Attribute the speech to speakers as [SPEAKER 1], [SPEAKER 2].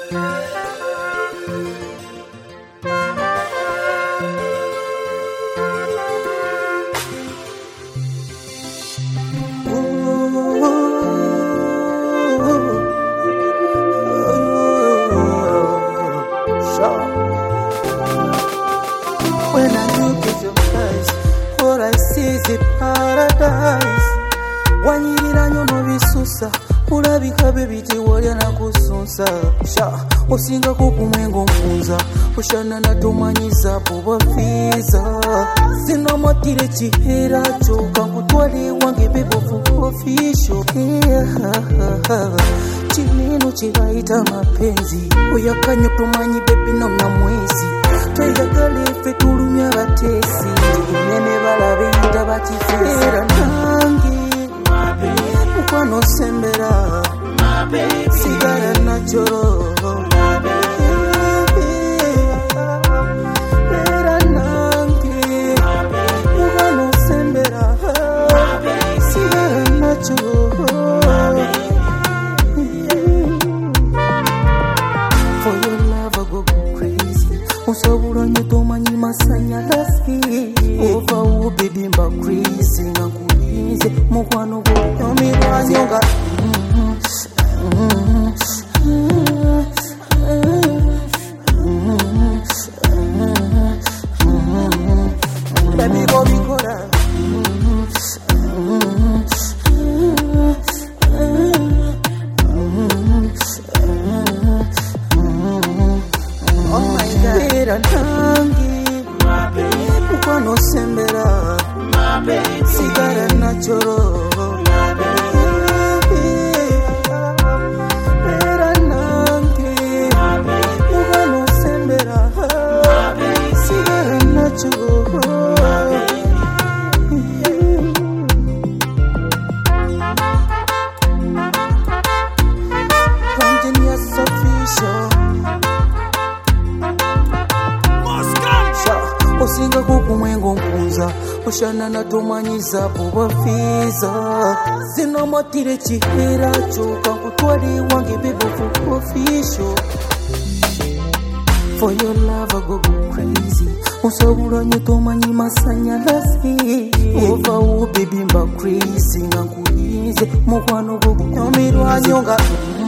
[SPEAKER 1] When I look at your eyes, all I see is a paradise. Wanyirira nyono bisusa, ulabika bebiti walya na kusunsa. Osinga kukumwengo mpunza, oshana na tumanyiza bubafiza. Sina matire chihera choka, kutwali wange bebofu official. Chineno chiraita mapenzi, oyakanyo tumanyi bebi nona mwezi. Tweyagale ffe tulumya batesi, nene balabeyita bakifeera nange mukwano sembera sigala nacholo era nange mukwano sembera sigala nacholo. For your love I go crazy. Usabura nyeto manyi masanyalasi. Ova uo baby mba crazy. Ngakulize mukwano goyomi wanyonga. Baby go bikora. Era nangi mukwano sembera sigara nacholo. Era nangi mukwano sembera sigara nacholo. Genius official. Osinga kukumwengo mpunza, oshana na tumanyiza bubafiza. Sina matire chihera choka, kutwali wange bebofu official. For your love I go crazy. Usabura nyeto manyi masanyalasi. Ova uo baby mba crazy. Ngakulize mukwano goyomi wanyonga.